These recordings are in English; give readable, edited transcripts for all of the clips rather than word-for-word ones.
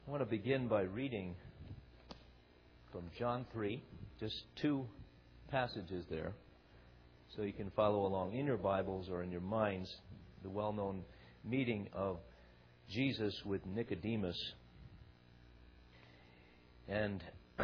I want to begin by reading from John 3, just two passages there, so you can follow along in your Bibles or in your minds, the well-known meeting of Jesus with Nicodemus. And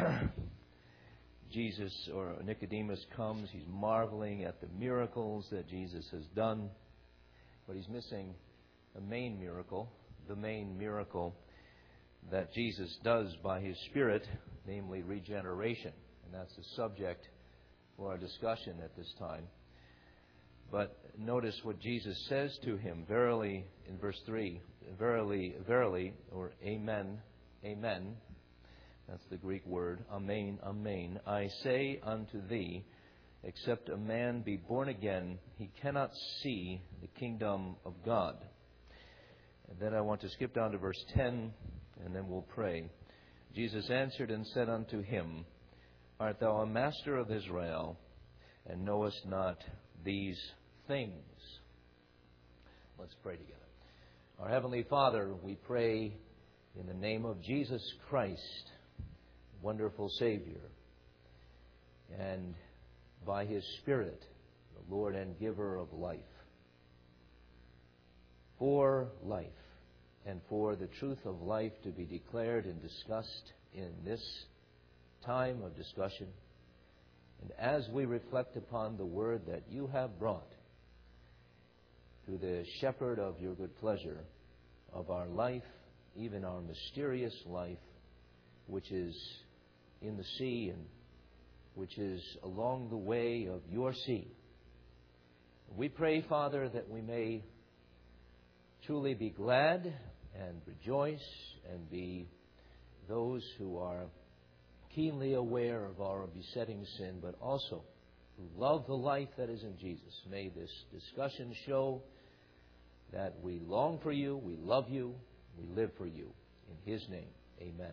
Nicodemus comes, he's marveling at the miracles that Jesus has done, but he's missing a main miracle, the main miracle that Jesus does by His Spirit, namely regeneration. And that's the subject for our discussion at this time. But notice what Jesus says to him, verily, in verse 3, verily, verily, or amen, amen. That's the Greek word, amen, amen. I say unto thee, except a man be born again, he cannot see the kingdom of God. And then I want to skip down to verse 10, and then we'll pray. Jesus answered and said unto him, Art thou a master of Israel, and knowest not these things? Let's pray together. Our Heavenly Father, we pray in the name of Jesus Christ, wonderful Savior, and by His Spirit, the Lord and giver of life, for life, and for the truth of life to be declared and discussed in this time of discussion. And as we reflect upon the word that you have brought through the shepherd of your good pleasure of our life, even our mysterious life, which is in the sea and which is along the way of your sea, we pray, Father, that we may truly be glad and rejoice and be those who are keenly aware of our besetting sin, but also who love the life that is in Jesus. May this discussion show that we long for you, we love you, we live for you. In His name, amen.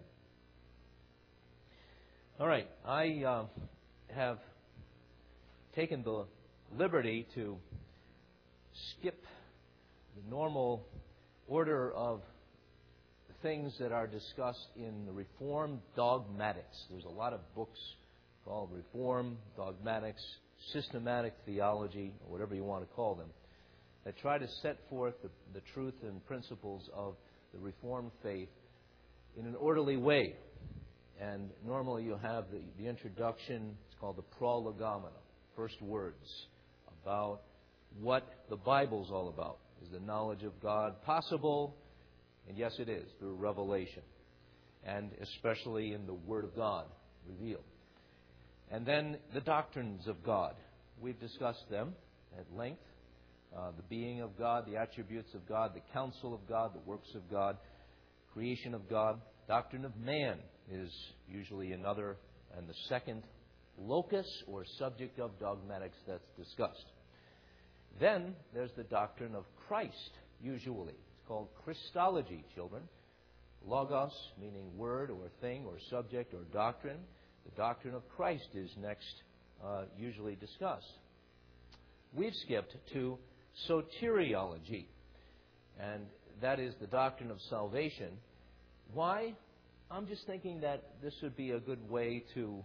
All right, I have taken the liberty to skip the normal order of things that are discussed in the Reformed dogmatics. There's a lot of books called Reformed dogmatics, systematic theology, or whatever you want to call them, that try to set forth the truth and principles of the Reformed faith in an orderly way. And normally you have the introduction, it's called the prolegomena, first words about what the Bible's all about. Is the knowledge of God possible? And yes, it is, through revelation, and especially in the Word of God revealed. And then the doctrines of God. We've discussed them at length. The being of God, the attributes of God, the counsel of God, the works of God, creation of God. Doctrine of man is usually another and the second locus or subject of dogmatics that's discussed. Then there's the doctrine of Christ, usually. It's called Christology, children. Logos, meaning word or thing or subject or doctrine. The doctrine of Christ is next usually discussed. We've skipped to soteriology, and that is the doctrine of salvation. Why? I'm just thinking that this would be a good way to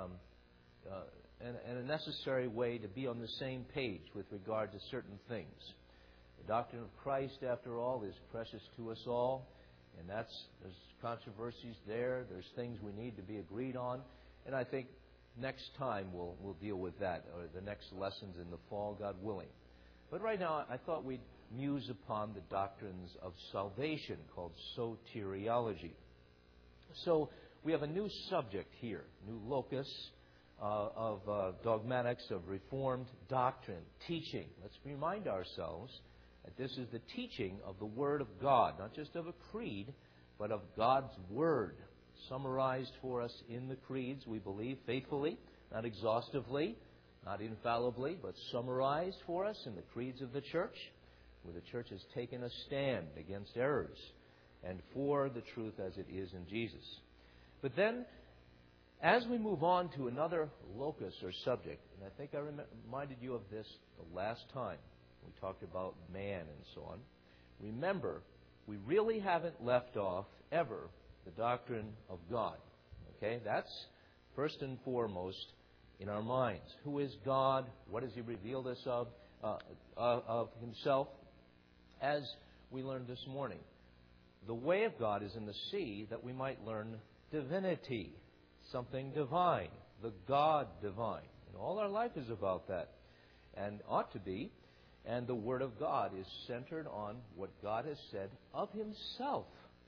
and a necessary way to be on the same page with regard to certain things. The doctrine of Christ, after all, is precious to us all, and there's controversies there. There's things we need to be agreed on, and I think next time we'll deal with that, or the next lessons in the fall, God willing. But right now, I thought we'd muse upon the doctrines of salvation called soteriology. So we have a new subject here, new locus of dogmatics, of Reformed doctrine, teaching. Let's remind ourselves that this is the teaching of the Word of God, not just of a creed, but of God's Word, summarized for us in the creeds, we believe, faithfully, not exhaustively, not infallibly, but summarized for us in the creeds of the Church, where the Church has taken a stand against errors and for the truth as it is in Jesus. But then, as we move on to another locus or subject, and I think I reminded you of this the last time we talked about man and so on, remember, we really haven't left off ever the doctrine of God. Okay, that's first and foremost in our minds. Who is God? What has He revealed us of Himself? As we learned this morning, the way of God is in the sea that we might learn divinity, something divine, the God divine. And all our life is about that, and ought to be. And the Word of God is centered on what God has said of Himself.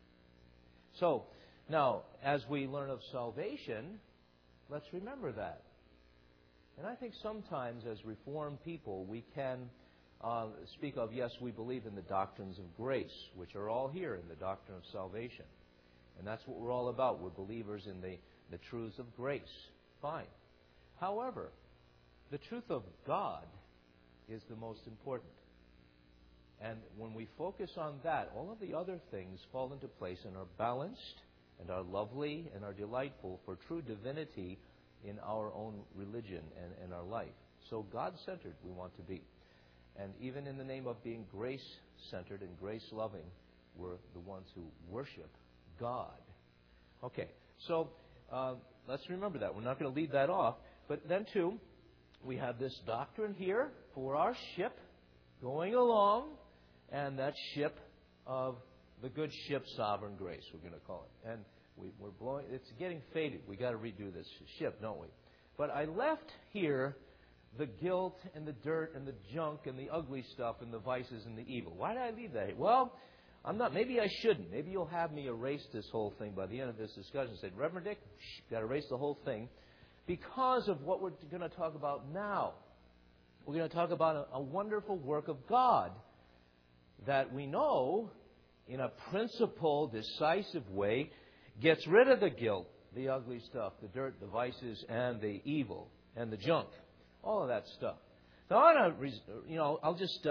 So, now, as we learn of salvation, let's remember that. And I think sometimes as Reformed people, we can speak of, yes, we believe in the doctrines of grace, which are all here in the doctrine of salvation. And that's what we're all about. We're believers in the truths of grace. Fine. However, the truth of God is the most important. And when we focus on that, all of the other things fall into place and are balanced and are lovely and are delightful for true divinity in our own religion and our life. So God-centered we want to be. And even in the name of being grace-centered and grace-loving, we're the ones who worship God. Okay, so let's remember that. We're not going to leave that off. But then, too, we have this doctrine here for our ship going along, and that ship of the good ship, Sovereign Grace, we're going to call it. And we're blowing, it's getting faded. We've got to redo this ship, don't we? But I left here the guilt and the dirt and the junk and the ugly stuff and the vices and the evil. Why did I leave that here? Well, maybe I shouldn't. Maybe you'll have me erase this whole thing by the end of this discussion. Say, Reverend Dick, got to erase the whole thing because of what we're going to talk about now. We're going to talk about a wonderful work of God that we know, in a principled, decisive way, gets rid of the guilt, the ugly stuff, the dirt, the vices, and the evil, and the junk. All of that stuff. Now, I'll just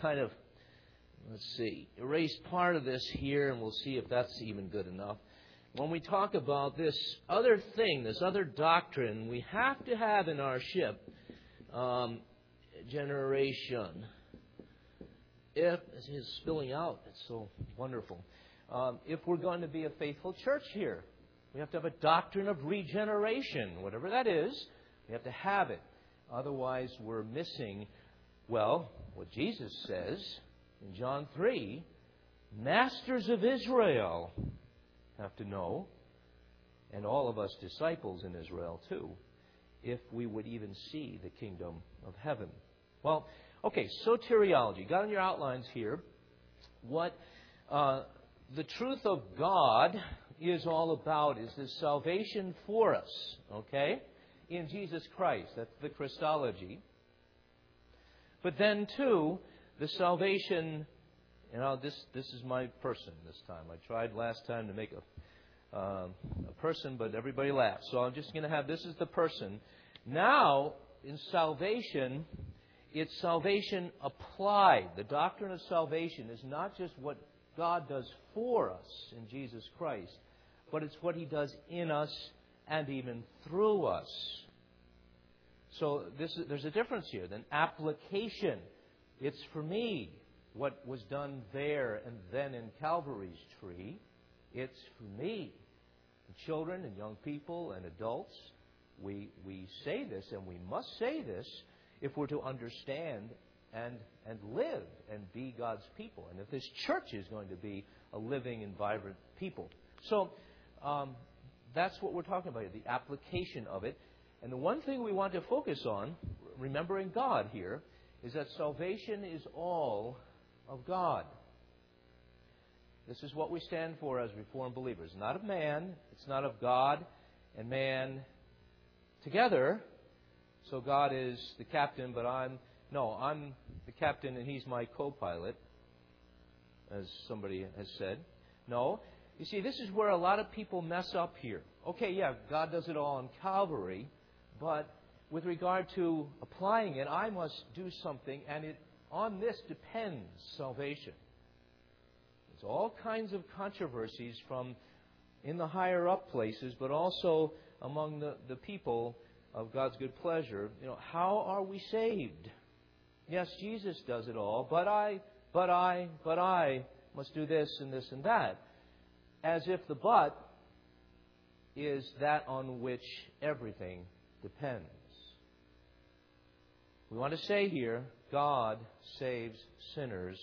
erase part of this here, and we'll see if that's even good enough. When we talk about this other thing, this other doctrine, we have to have in our ship generation. If it's spilling out, it's so wonderful. If we're going to be a faithful church here, we have to have a doctrine of regeneration, whatever that is. We have to have it. Otherwise, we're missing, what Jesus says in John 3, masters of Israel have to know, and all of us disciples in Israel too, if we would even see the kingdom of heaven. Well, okay, soteriology. Got in your outlines here what the truth of God is all about, is the salvation for us, okay? In Jesus Christ. That's the Christology. But then, too, the salvation, this is my person this time. I tried last time to make a person, but everybody laughed. So I'm just going to have, this is the person. Now, in salvation, it's salvation applied. The doctrine of salvation is not just what God does for us in Jesus Christ, but it's what He does in us and even through us. So there's a difference here. Then application. It's for me. What was done there and then in Calvary's tree, it's for me. And children and young people and adults, we say this, and we must say this if we're to understand and live and be God's people. And if this church is going to be a living and vibrant people. So that's what we're talking about, the application of it. And the one thing we want to focus on, remembering God here, is that salvation is all of God. This is what we stand for as Reformed believers. Not of man, it's not of God and man together. So God is the captain, but I'm the captain and He's my co-pilot, as somebody has said. No. You see, this is where a lot of people mess up here. Okay, yeah, God does it all on Calvary, but with regard to applying it, I must do something, and on this depends salvation. There's all kinds of controversies from in the higher up places, but also among the people of God's good pleasure. How are we saved? Yes, Jesus does it all, but I must do this and this and that. As if the but is that on which everything depends. We want to say here, God saves sinners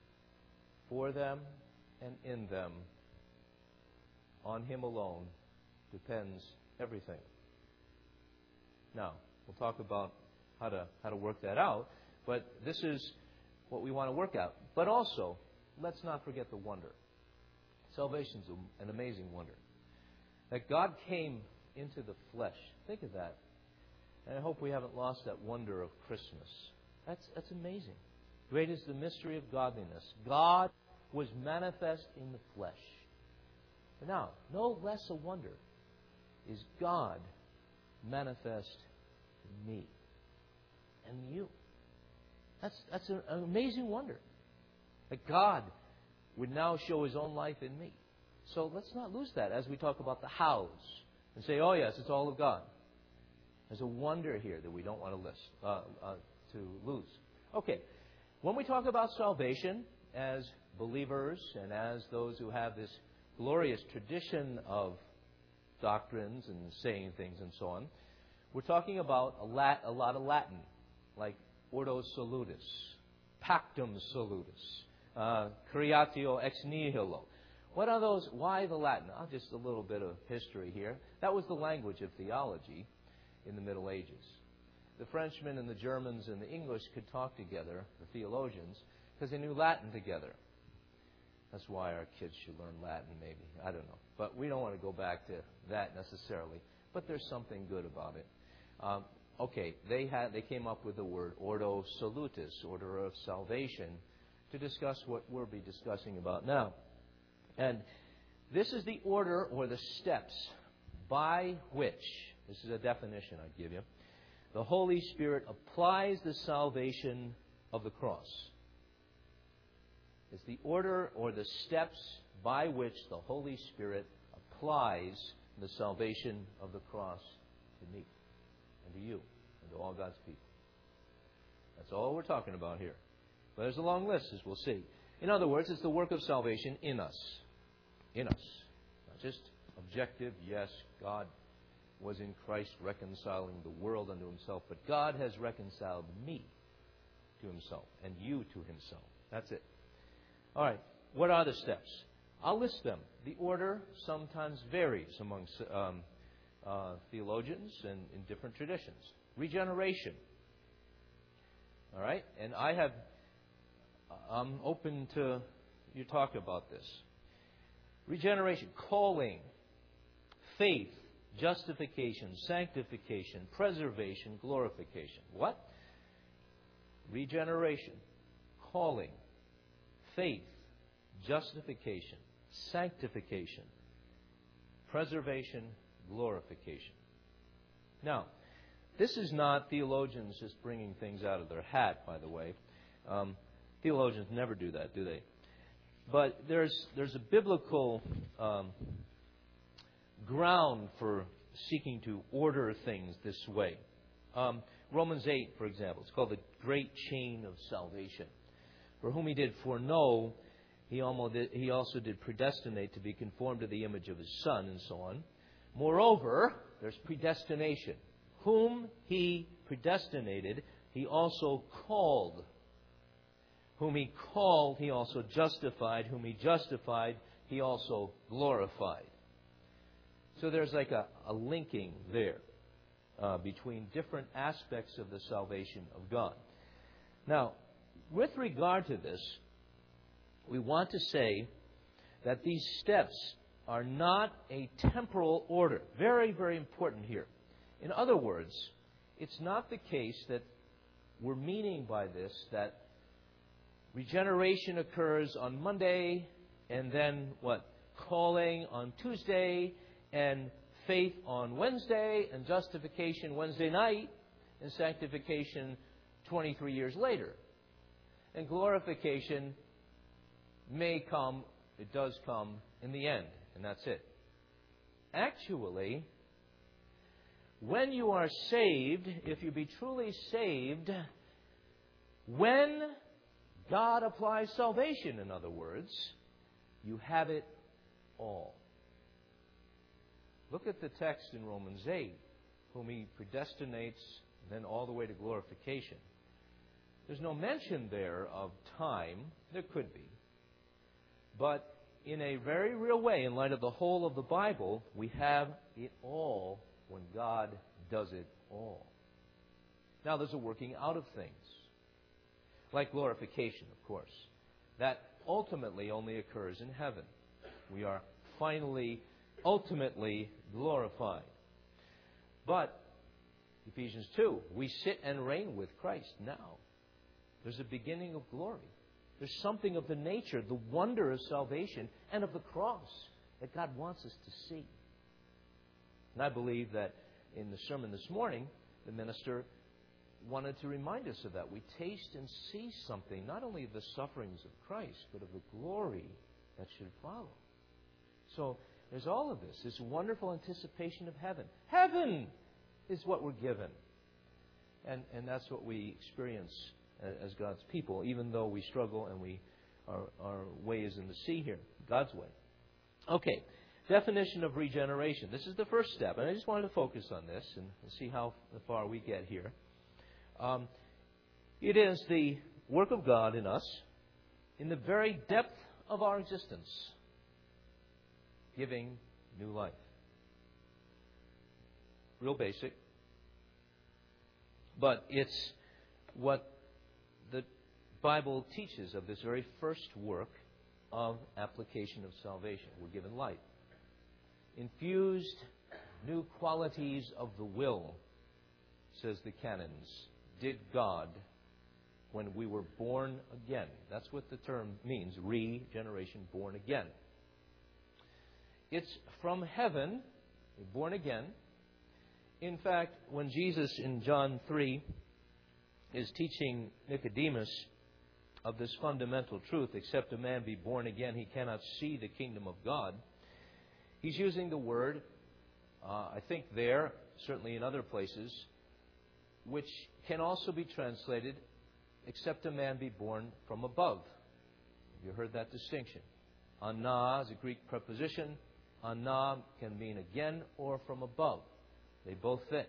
for them and in them. On Him alone depends everything. Now, we'll talk about how to work that out, but this is what we want to work out. But also, let's not forget the wonder. Salvation's an amazing wonder. That God came into the flesh. Think of that. And I hope we haven't lost that wonder of Christmas. That's amazing. Great is the mystery of godliness. God was manifest in the flesh. But now, no less a wonder is God manifest in me and you. That's an amazing wonder. That God would now show His own life in me. So let's not lose that as we talk about the hows and say, oh yes, it's all of God. There's a wonder here that we don't want to lose. Okay, when we talk about salvation as believers and as those who have this glorious tradition of doctrines and saying things and so on, we're talking about a lot of Latin, like Ordo Salutis, Pactum Salutis, Creatio ex nihilo. What are those? Why the Latin? Just a little bit of history here. That was the language of theology in the Middle Ages. The Frenchmen and the Germans and the English could talk together, the theologians, because they knew Latin together. That's why our kids should learn Latin, maybe. I don't know. But we don't want to go back to that necessarily. But there's something good about it. Okay, they came up with the word Ordo Salutis, order of salvation, to discuss what we'll be discussing about now. And this is the order or the steps by which, this is a definition I give you, the Holy Spirit applies the salvation of the cross. It's the order or the steps by which the Holy Spirit applies the salvation of the cross to me and to you and to all God's people. That's all we're talking about here. But there's a long list, as we'll see. In other words, it's the work of salvation in us. In us. Not just objective, yes, God was in Christ reconciling the world unto Himself, but God has reconciled me to Himself and you to Himself. That's it. All right, what are the steps? I'll list them. The order sometimes varies among theologians and in different traditions. Regeneration. All right, and I'm open to you talk about this. Regeneration, calling, faith, justification, sanctification, preservation, glorification. What? Regeneration, calling, faith, justification, sanctification, preservation, glorification. Now, this is not theologians just bringing things out of their hat, by the way. Theologians never do that, do they? But there's a biblical ground for seeking to order things this way. Romans 8, for example, it's called the great chain of salvation. For whom He did foreknow, He also did predestinate to be conformed to the image of His Son, and so on. Moreover, there's predestination. Whom He predestinated, He also called. Whom He called, He also justified. Whom He justified, He also glorified. So there's like a linking there between different aspects of the salvation of God. Now, with regard to this, we want to say that these steps are not a temporal order. Very, very important here. In other words, it's not the case that we're meaning by this that regeneration occurs on Monday and then what? Calling on Tuesday and faith on Wednesday and justification Wednesday night and sanctification 23 years later. And glorification may come, it does come in the end, and that's it. Actually, when you are saved, if you be truly saved, when God applies salvation, in other words, you have it all. Look at the text in Romans 8, whom He predestinates, then all the way to glorification. There's no mention there of time. There could be. But in a very real way, in light of the whole of the Bible, we have it all when God does it all. Now, there's a working out of things. Like glorification, of course. That ultimately only occurs in heaven. We are finally, ultimately glorified. But, Ephesians 2, we sit and reign with Christ now. There's a beginning of glory. There's something of the nature, the wonder of salvation, and of the cross that God wants us to see. And I believe that in the sermon this morning, the minister wanted to remind us of that. We taste and see something, not only of the sufferings of Christ, but of the glory that should follow. So there's all of this wonderful anticipation of heaven. Heaven is what we're given. And that's what we experience as God's people, even though we struggle and our way is in the sea here, God's way. Okay, definition of regeneration. This is the first step, and I just wanted to focus on this and see how far we get here. It is the work of God in us, in the very depth of our existence, giving new life. Real basic, but it's what the Bible teaches of this very first work of application of salvation. We're given life. Infused new qualities of the will, says the canons, did God when we were born again. That's what the term means, regeneration, born again. It's from heaven, born again. In fact, when Jesus in John 3 is teaching Nicodemus of this fundamental truth, except a man be born again, he cannot see the kingdom of God, he's using the word, I think there, certainly in other places, which can also be translated, except a man be born from above. Have you heard that distinction? Ana is a Greek preposition. Ana can mean again or from above. They both fit.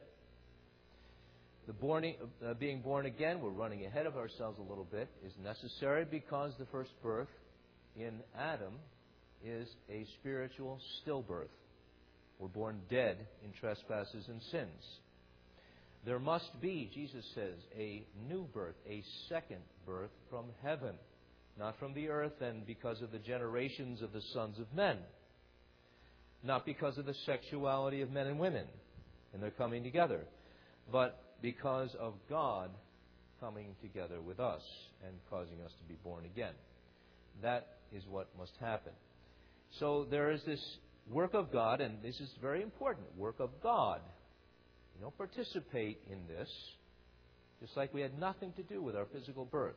The being born again, we're running ahead of ourselves a little bit, is necessary because the first birth in Adam is a spiritual stillbirth. We're born dead in trespasses and sins. There must be, Jesus says, a new birth, a second birth from heaven, not from the earth and because of the generations of the sons of men, not because of the sexuality of men and women and their coming together, but because of God coming together with us and causing us to be born again. That is what must happen. So there is this work of God, and this is very important, work of God. You don't participate in this, just like we had nothing to do with our physical birth.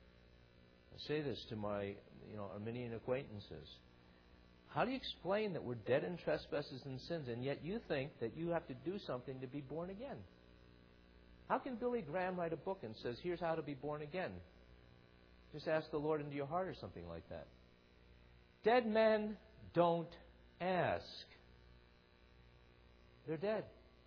I say this to my Arminian acquaintances. How do you explain that we're dead in trespasses and sins, and yet you think that you have to do something to be born again? How can Billy Graham write a book and says, here's how to be born again? Just ask the Lord into your heart or something like that. Dead men don't ask. They're dead.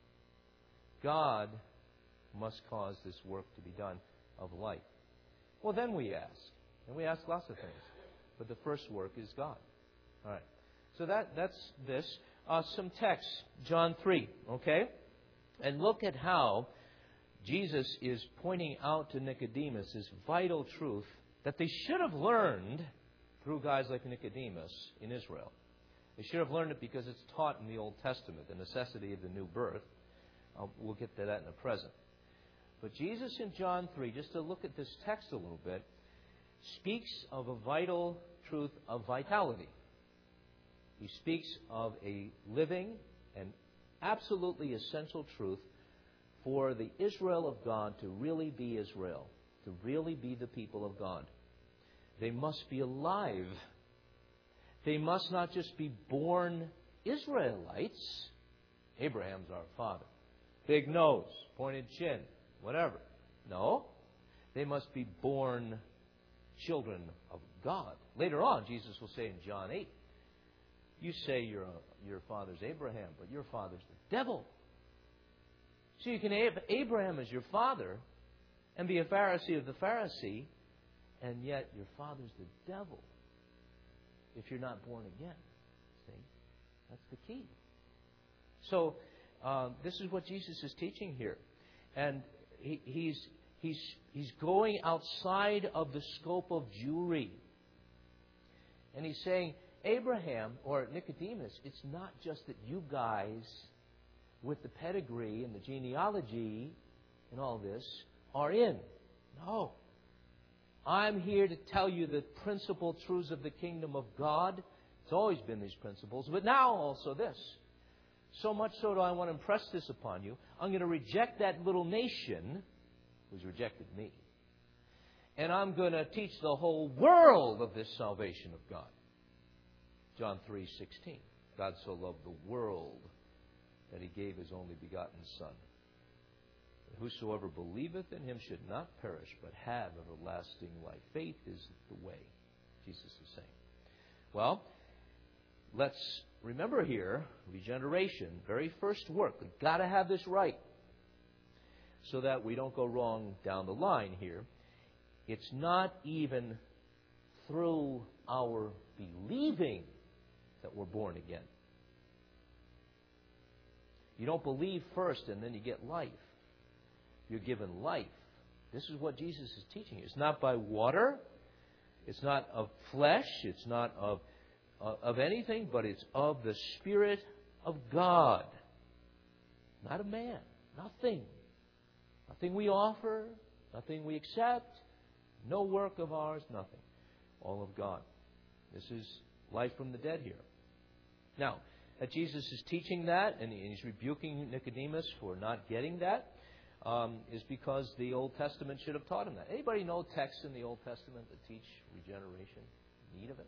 God must cause this work to be done of life. Well, then we ask. And we ask lots of things. But the first work is God. All right. So that's this. Some text, John 3, okay? And look at how Jesus is pointing out to Nicodemus this vital truth that they should have learned through guys like Nicodemus in Israel. They should have learned it because it's taught in the Old Testament, the necessity of the new birth. We'll get to that in the present. But Jesus in John 3, just to look at this text a little bit, speaks of a vital truth of vitality. He speaks of a living and absolutely essential truth for the Israel of God to really be Israel, to really be the people of God. They must be alive. They must not just be born Israelites. Abraham's our father. Big nose, pointed chin, whatever. No. They must be born children of God. Later on, Jesus will say in John 8, You say your father's Abraham, but your father's the devil. So you can have Abraham as your father and be a Pharisee of the Pharisee, and yet your father's the devil if you're not born again. See? That's the key. So this is what Jesus is teaching here. And he's going outside of the scope of Jewry. And he's saying, Abraham or Nicodemus, it's not just that you guys with the pedigree and the genealogy and all this are in. No. I'm here to tell you the principal truths of the kingdom of God. It's always been these principles, but now also this. So much so do I want to impress this upon you. I'm going to reject that little nation who's rejected me. And I'm going to teach the whole world of this salvation of God. John 3:16. God so loved the world that He gave His only begotten Son. Whosoever believeth in Him should not perish, but have everlasting life. Faith is the way, Jesus is saying. Well, let's remember here, regeneration, very first work. We've got to have this right so that we don't go wrong down the line here. It's not even through our believing that we're born again. You don't believe first and then you get life. You're given life. This is what Jesus is teaching. It's not by water. It's not of flesh. It's not of anything, but it's of the Spirit of God. Not of man. Nothing. Nothing we offer. Nothing we accept. No work of ours. Nothing. All of God. This is life from the dead here. Now, that Jesus is teaching that, and He's rebuking Nicodemus for not getting that, is because the Old Testament should have taught him that. Anybody know texts in the Old Testament that teach regeneration? Need of it?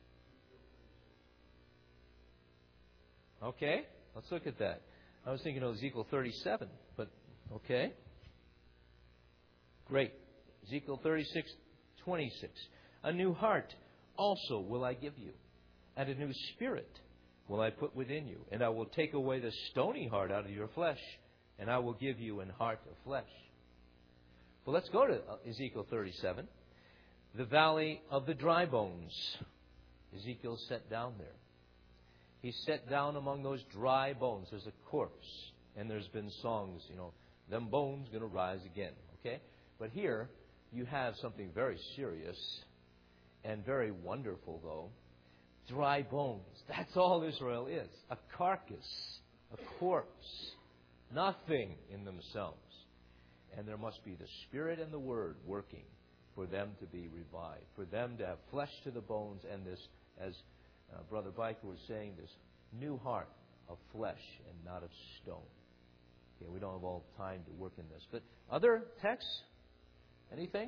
Okay, let's look at that. I was thinking of Ezekiel 37, but okay. Great. Ezekiel 36:26. A new heart also will I give you, and a new spirit will I put within you, and I will take away the stony heart out of your flesh, and I will give you an heart of flesh. Well, let's go to Ezekiel 37. The valley of the dry bones. Ezekiel's set down there. He's set down among those dry bones. There's a corpse, and there's been songs, them bones going to rise again. Okay? But here, you have something very serious and very wonderful, though. Dry bones. That's all Israel is. A carcass. A corpse. Nothing in themselves. And there must be the Spirit and the Word working for them to be revived. For them to have flesh to the bones and this, as Brother Biker was saying, this new heart of flesh and not of stone. Okay, we don't have all time to work in this. But other texts? Anything?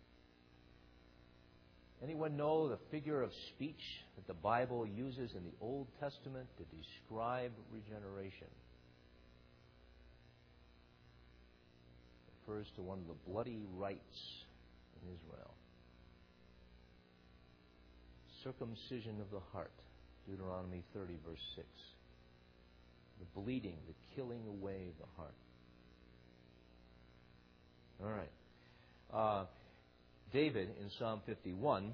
Anyone know the figure of speech that the Bible uses in the Old Testament to describe regeneration? It refers to one of the bloody rites in Israel. Circumcision of the heart, Deuteronomy 30, verse 6. The bleeding, the killing away of the heart. All right. David, in Psalm 51,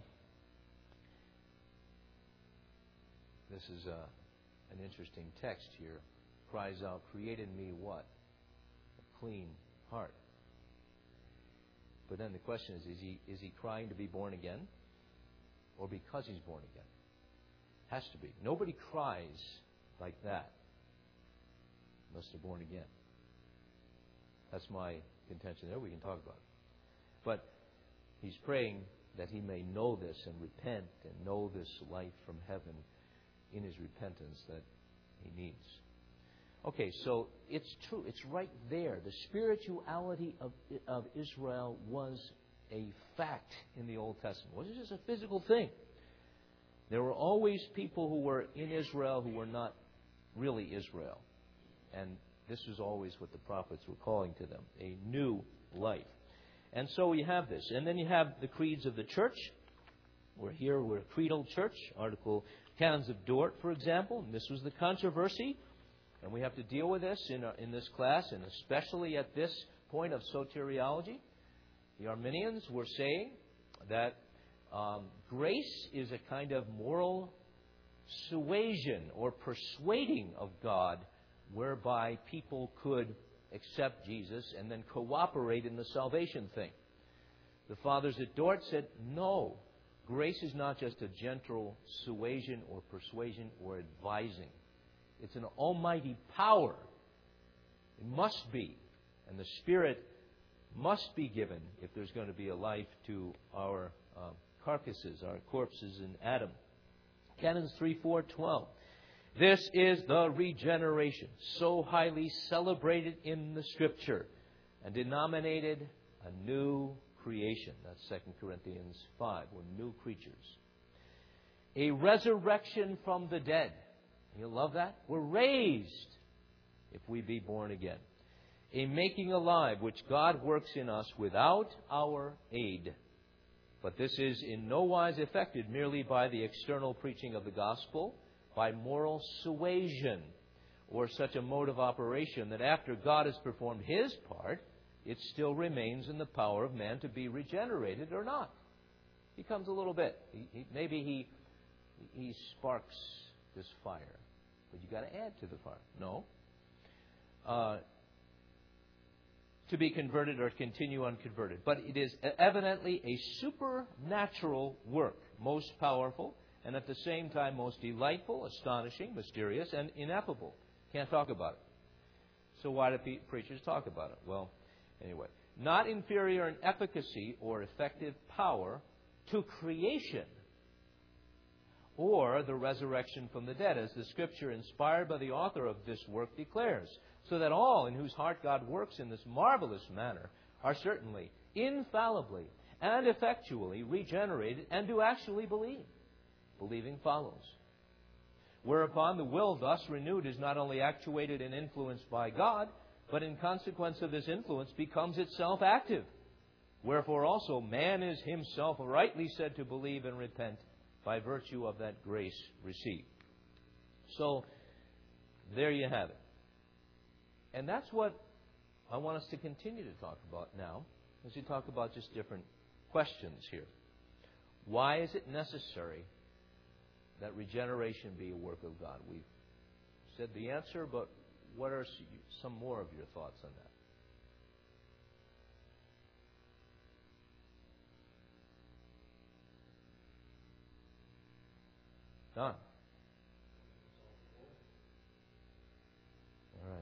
this is an interesting text here, cries out, create in me what? A clean heart. But then the question is he crying to be born again? Or because he's born again? Has to be. Nobody cries like that unless they're born again. That's my contention there. We can talk about it. But he's praying that he may know this and repent and know this life from heaven in his repentance that he needs. Okay, so it's true. It's right there. The spirituality of Israel was a fact in the Old Testament. It wasn't just a physical thing. There were always people who were in Israel who were not really Israel. And this was always what the prophets were calling to them, a new life. And so we have this. And then you have the creeds of the church. We're a creedal church. Article Canons of Dort, for example, and this was the controversy, and we have to deal with this in this class, and especially at this point of soteriology. The Arminians were saying that grace is a kind of moral suasion or persuading of God, whereby people could accept Jesus and then cooperate in the salvation thing. The fathers at Dort said, no, grace is not just a gentle suasion or persuasion or advising. It's an almighty power. It must be. And the Spirit must be given if there's going to be a life to our carcasses, our corpses in Adam. Canons 3, 4, 12. This is the regeneration, so highly celebrated in the Scripture and denominated a new creation. That's 2 Corinthians 5. We're new creatures. A resurrection from the dead. You love that? We're raised if we be born again. A making alive, which God works in us without our aid. But this is in no wise effected merely by the external preaching of the gospel, by moral suasion, or such a mode of operation that after God has performed His part, it still remains in the power of man to be regenerated or not. He comes a little bit. Maybe he sparks this fire, but you got to add to the fire. No. To be converted or continue unconverted. But it is evidently a supernatural work, most powerful, and at the same time most delightful, astonishing, mysterious, and ineffable. Can't talk about it. So why do preachers talk about it? Well, anyway, not inferior in efficacy or effective power to creation or the resurrection from the dead, as the Scripture inspired by the author of this work declares, so that all in whose heart God works in this marvelous manner are certainly, infallibly, and effectually regenerated and do actually believe. Believing follows. Whereupon the will thus renewed is not only actuated and influenced by God, but in consequence of this influence becomes itself active. Wherefore also man is himself rightly said to believe and repent by virtue of that grace received. So, there you have it. And that's what I want us to continue to talk about now, as we talk about just different questions here. Why is it necessary that regeneration be a work of God? We've said the answer, but what are some more of your thoughts on that? Don? All right.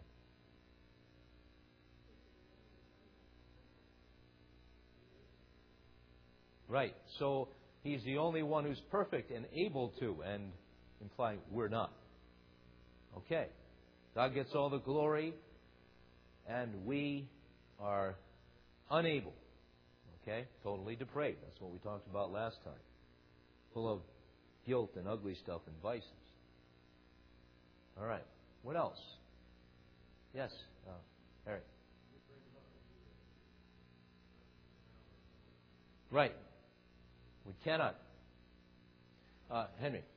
Right. So He's the only one who's perfect and able to, and implying we're not. Okay. God gets all the glory, and we are unable. Okay? Totally depraved. That's what we talked about last time. Full of guilt and ugly stuff and vices. All right. What else? Yes, Harry. Right. We cannot. Henry.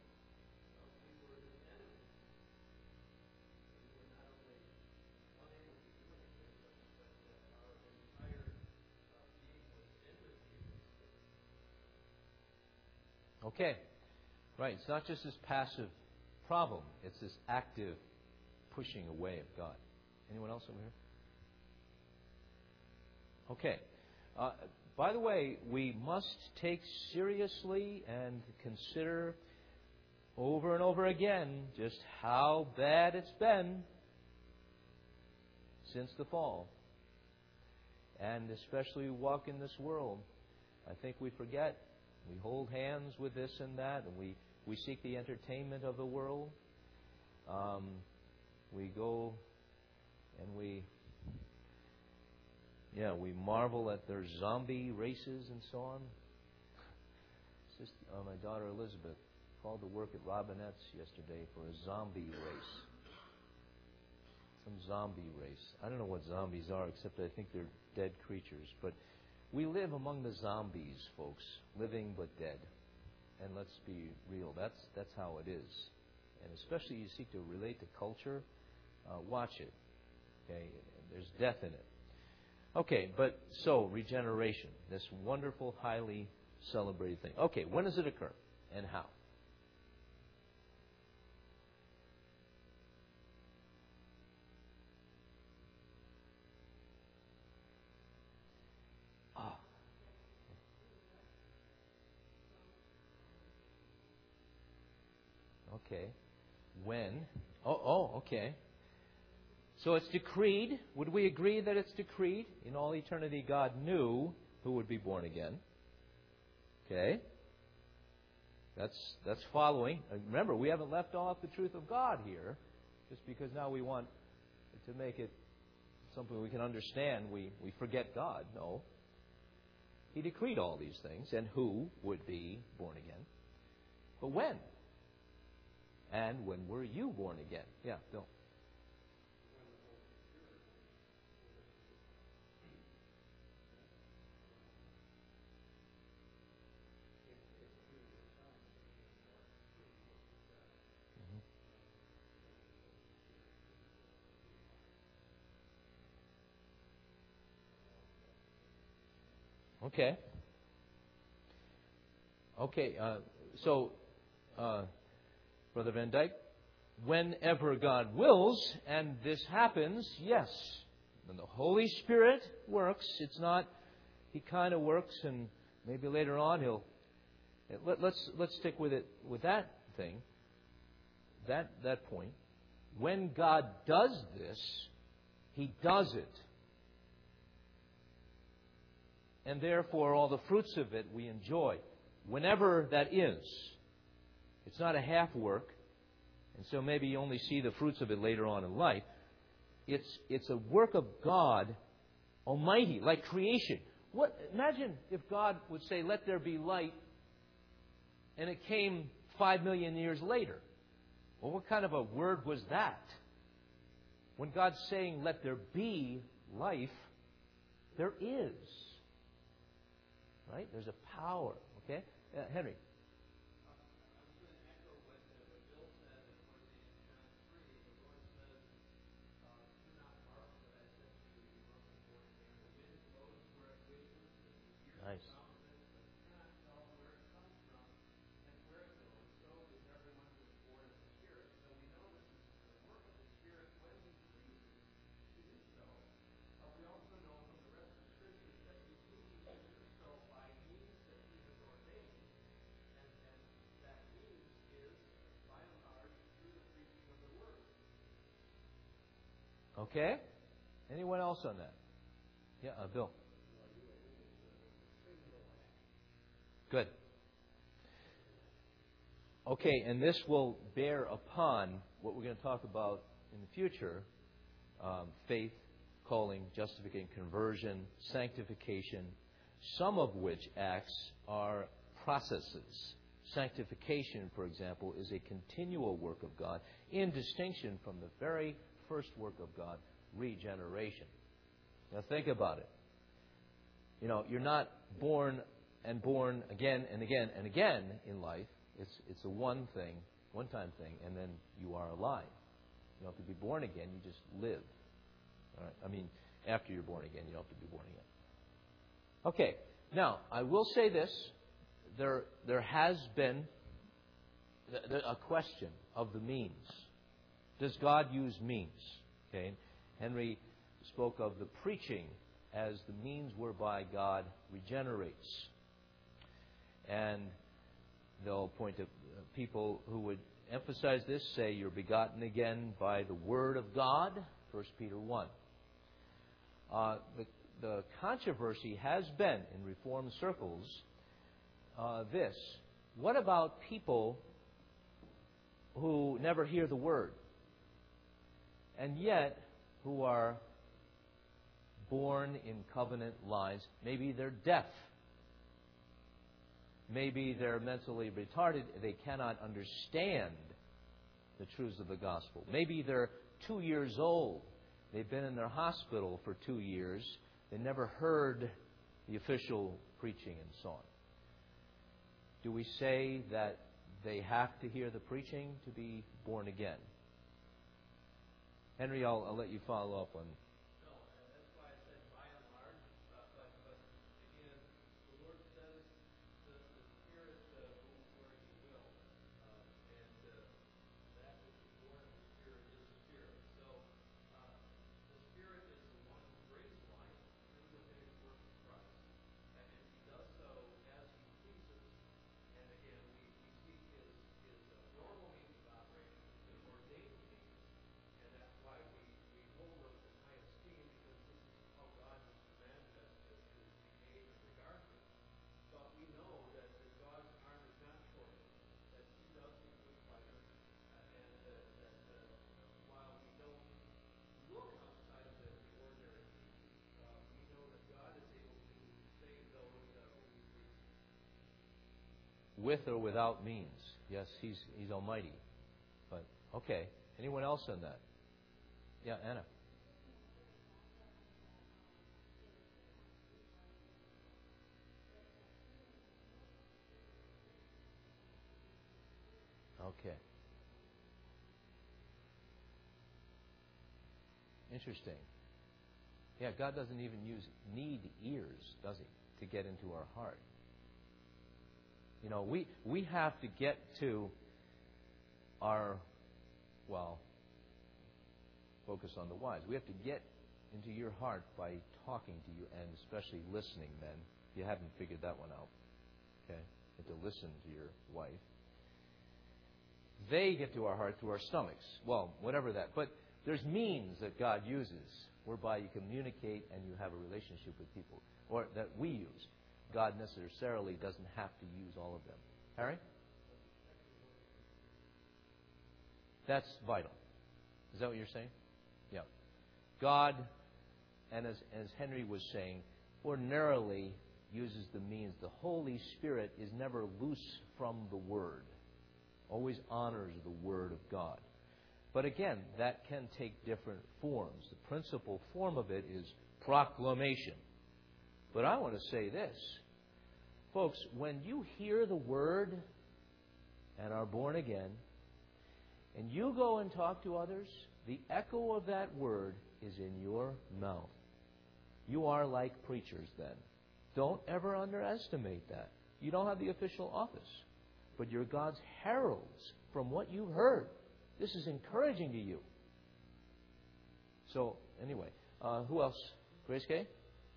Okay. Right. It's not just this passive problem. It's this active pushing away of God. Anyone else over here? Okay. By the way, we must take seriously and consider over and over again just how bad it's been since the fall. And especially we walk in this world. I think we forget. We hold hands with this and that, and we seek the entertainment of the world. We go and we marvel at their zombie races and so on. My daughter Elizabeth called to work at Robinette's yesterday for a zombie race. Some zombie race. I don't know what zombies are, except I think they're dead creatures. But we live among the zombies, folks. Living but dead. And let's be real. That's how it is. And especially you seek to relate to culture, watch it. Okay, there's death in it. Okay, but so regeneration, this wonderful, highly celebrated thing. Okay, when does it occur and how? Ah. Okay. When? Okay. So it's decreed. Would we agree that it's decreed? In all eternity, God knew who would be born again. Okay. That's following. Remember, we haven't left off the truth of God here, just because now we want to make it something we can understand. We forget God. No. He decreed all these things and who would be born again. But when? And when were you born again? Yeah, Bill. Okay. Okay. So, Brother Van Dyke, whenever God wills, and this happens, yes, when the Holy Spirit works, it's not He kind of works, and maybe later on He'll. Let's stick with it with that thing. That point. When God does this, He does it. And therefore, all the fruits of it we enjoy. Whenever that is. It's not a half work. And so maybe you only see the fruits of it later on in life. It's a work of God Almighty, like creation. Imagine if God would say, "Let there be light," and it came 5 million years later. Well, what kind of a word was that? When God's saying, "Let there be life," there is. Right? There's a power. Okay? Henry. Nice. Okay? Anyone else on that? Yeah, Bill. Good. Okay, and this will bear upon what we're going to talk about in the future. Faith, calling, justification, conversion, sanctification, some of which acts are processes. Sanctification, for example, is a continual work of God in distinction from the very first work of God, regeneration. Now think about it. You're not born again and again and again in life. It's a one-time thing, and then you are alive. You don't have to be born again, you just live. All right? I mean, after you're born again, you don't have to be born again. Okay, now, I will say this. There has been a question of the means. Does God use means? Okay, Henry spoke of the preaching as the means whereby God regenerates. And they'll point to people who would emphasize this, say you're begotten again by the Word of God, 1 Peter 1. The controversy has been, in Reformed circles, this. What about people who never hear the Word, and yet who are born in covenant lines? Maybe they're deaf. Maybe they're mentally retarded. They cannot understand the truths of the gospel. Maybe they're 2 years old. They've been in their hospital for 2 years. They never heard the official preaching and so on. do we say that they have to hear the preaching to be born again? Henry, I'll let you follow up on. No, and that's why I said by and large. But again, the Lord says the Spirit moves where He will, and that which is born of the Spirit is Spirit. So the Spirit is the one who brings life through the finished work of Christ, and He does so as He pleases. And again, we see His normal means of operation, His ordained means. And that's why we hold those in high esteem, because this is how God has manifested His behavior in regard to it. But we know that God's arm is not shortened, that He does the good fighter, and that while we don't look outside of the ordinary means, we know that God is able to save those whom He pleases. With or without means. Yes, He's almighty. But, okay. Anyone else on that? Yeah, Anna. Okay. Interesting. Yeah, God doesn't even need ears, does He, to get into our heart. You know, we have to get to our, focus on the wise. We have to get into your heart by talking to you and especially listening, men. If you haven't figured that one out. Okay? You have to listen to your wife. They get to our heart through our stomachs. Well, whatever that. But there's means that God uses whereby you communicate and you have a relationship with people, or that we use. God necessarily doesn't have to use all of them. Harry? That's vital. Is that what you're saying? Yeah. God, and as Henry was saying, ordinarily uses the means. The Holy Spirit is never loose from the Word. Always honors the Word of God. But again, that can take different forms. The principal form of it is proclamation. But I want to say this. Folks, when you hear the Word and are born again, and you go and talk to others, the echo of that Word is in your mouth. You are like preachers then. Don't ever underestimate that. You don't have the official office, but you're God's heralds from what you've heard. This is encouraging to you. So, anyway, who else? Grace Kay?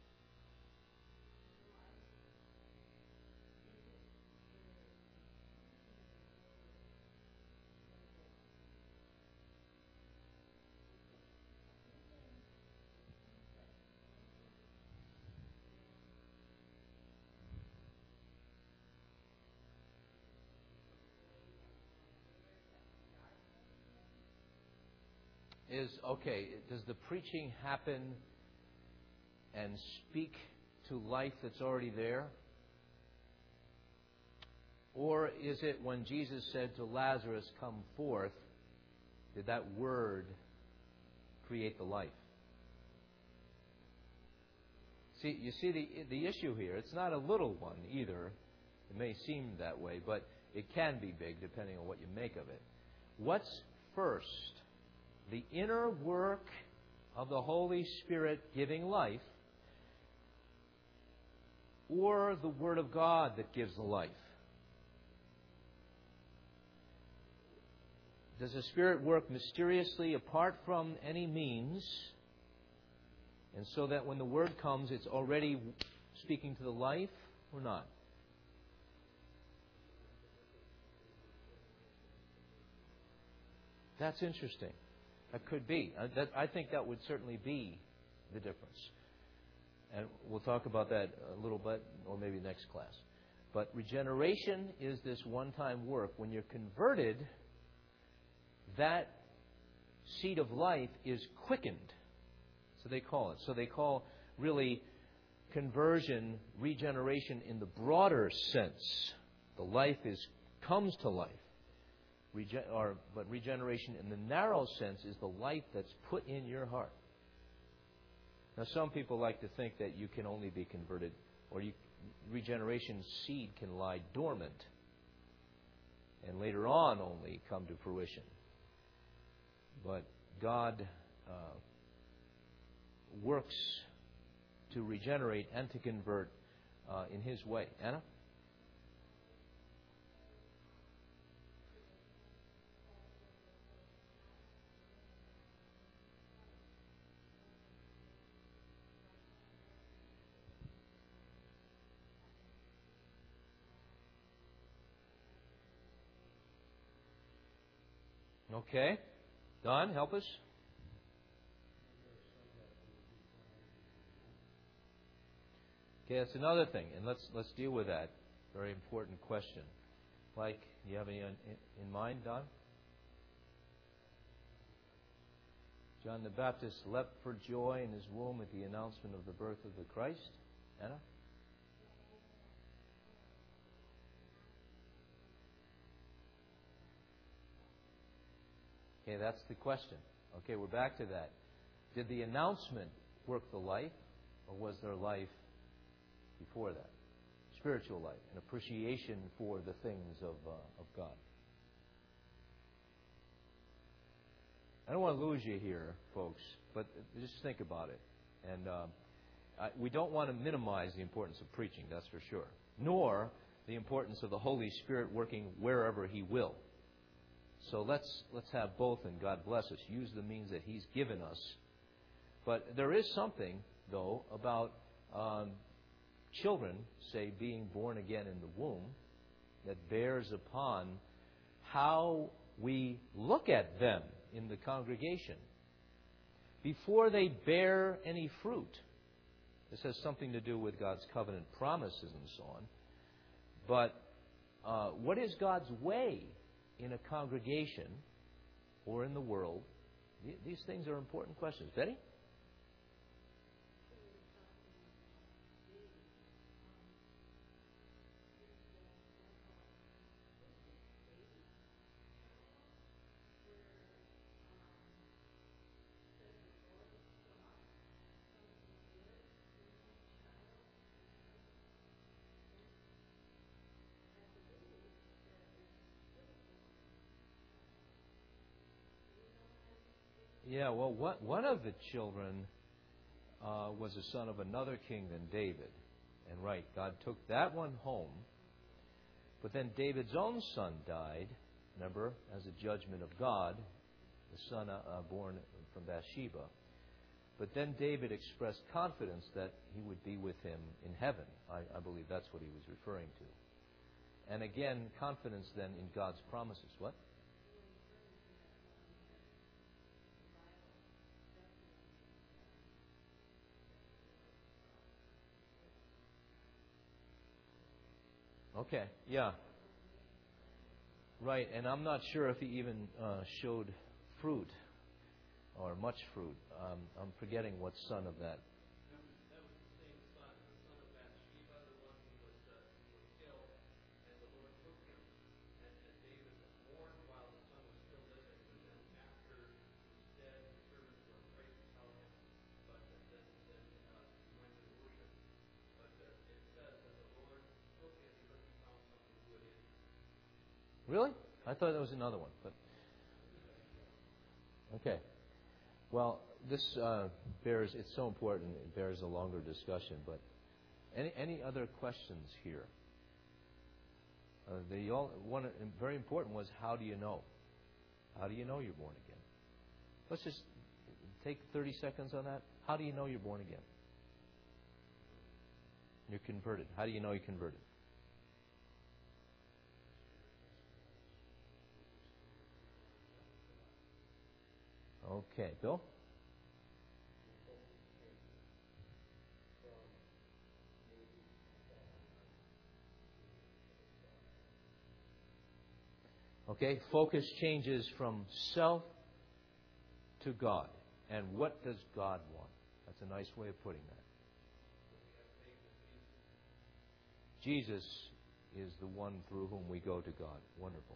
Does the preaching happen and speak to life that's already there? Or is it when Jesus said to Lazarus, "Come forth," did that word create the life? You see the issue here. It's not a little one either. It may seem that way, but it can be big depending on what you make of it. What's first? The inner work of the Holy Spirit giving life, or the Word of God that gives the life? Does the Spirit work mysteriously apart from any means, and so that when the Word comes, it's already speaking to the life, or not? That's interesting. That could be. I think that would certainly be the difference. And we'll talk about that a little bit, or maybe next class. But regeneration is this one-time work. When you're converted, that seed of life is quickened. So they call it. So they call really conversion, regeneration in the broader sense. The life comes to life. But regeneration in the narrow sense is the life that's put in your heart. Now, some people like to think that you can only be converted, or regeneration seed can lie dormant and later on only come to fruition. But God works to regenerate and to convert in His way. Anna? Okay. Don, help us. Okay, that's another thing, and let's deal with that very important question. Like, do you have any in mind, Don? John the Baptist leapt for joy in his womb at the announcement of the birth of the Christ. Anna? Okay, that's the question. Okay, we're back to that. Did the announcement work the life, or was there life before that? Spiritual life, an appreciation for the things of God. I don't want to lose you here, folks, but just think about it. And we don't want to minimize the importance of preaching, that's for sure, nor the importance of the Holy Spirit working wherever He will. So let's have both, and God bless us. Use the means that He's given us. But there is something, though, about children, say, being born again in the womb, that bears upon how we look at them in the congregation before they bear any fruit. This has something to do with God's covenant promises and so on. But what is God's way in a congregation or in the world? These things are important questions. Betty? Yeah, well, one of the children was a son of another king than David. And right, God took that one home. But then David's own son died, remember, as a judgment of God, the son born from Bathsheba. But then David expressed confidence that he would be with him in heaven. I believe that's what he was referring to. And again, confidence then in God's promises. What? Okay, yeah. Right, and I'm not sure if he even showed fruit or much fruit. I'm forgetting what son of that. That was the same son, the son of Bathsheba, the one who was killed, and the Lord took him. And David mourned while the son was still living, but then after he was dead, the servants were afraid to tell him. But then he went to worship. But it says that the Lord took him because He found something good in him. Really? I thought there was another one. But okay. Well, this it's so important, it bears a longer discussion. But any other questions here? One very important was, how do you know? How do you know you're born again? Let's just take 30 seconds on that. How do you know you're born again? You're converted. How do you know you're converted? Okay, Bill? Okay, focus changes from self to God. And what does God want? That's a nice way of putting that. Jesus is the one through whom we go to God. Wonderful.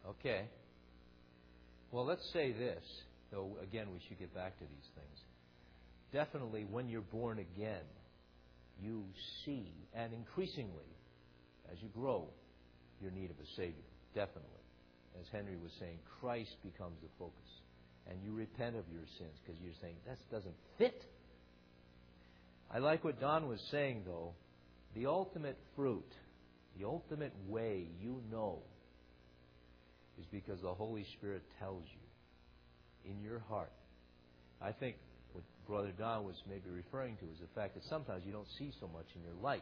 Okay. Well, let's say this, though, again, we should get back to these things. Definitely, when you're born again, you see, and increasingly, as you grow, your need of a Savior. Definitely. As Henry was saying, Christ becomes the focus. And you repent of your sins because you're saying, that doesn't fit. I like what Don was saying, though. The ultimate fruit, the ultimate way you know, is because the Holy Spirit tells you in your heart. I think what Brother Don was maybe referring to is the fact that sometimes you don't see so much in your life.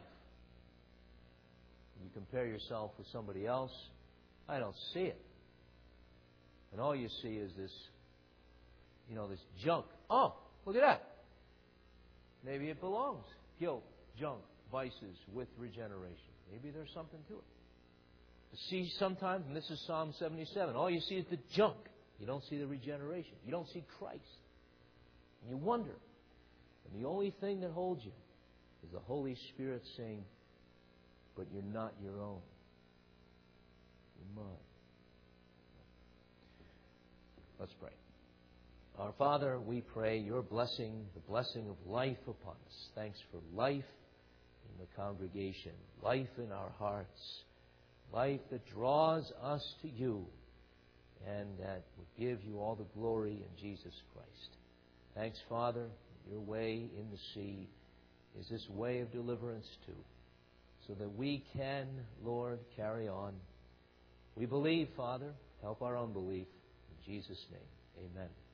You compare yourself with somebody else, I don't see it. And all you see is this, this junk. Oh, look at that. Maybe it belongs. Guilt, junk, vices with regeneration. Maybe there's something to it. You see sometimes, and this is Psalm 77, all you see is the junk. You don't see the regeneration. You don't see Christ. And you wonder. And the only thing that holds you is the Holy Spirit saying, but you're not your own. You're mine. Let's pray. Our Father, we pray your blessing, the blessing of life upon us. Thanks for life in the congregation, life in our hearts, life that draws us to you and that would give you all the glory in Jesus Christ. Thanks, Father. Your way in the sea is this way of deliverance too, so that we can, Lord, carry on. We believe, Father. Help our unbelief. In Jesus' name, amen.